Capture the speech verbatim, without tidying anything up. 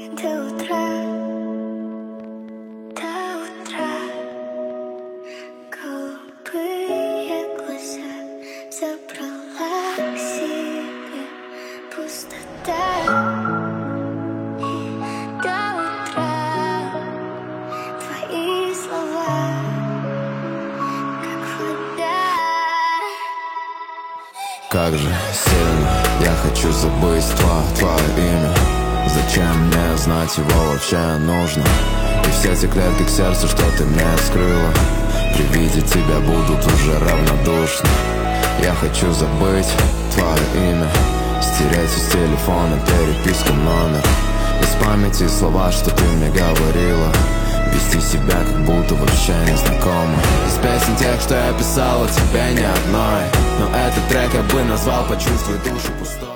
до утра, до утра. Голубые глаза забрала к себе пустота. И до утра твои слова, как вода. Как же сильно я хочу забыть твое, твое имя. Зачем мне знать его вообще нужно? И все те клетки к сердцу, что ты мне скрыла, при виде тебя будут уже равнодушны. Я хочу забыть твое имя, стереть из телефона переписку, номер, из памяти слова, что ты мне говорила, вести себя, как будто вообще не знакома. Из песен тех, что я писала тебе, ни одной, но этот трек я бы назвал «Почувствуй душу пустой».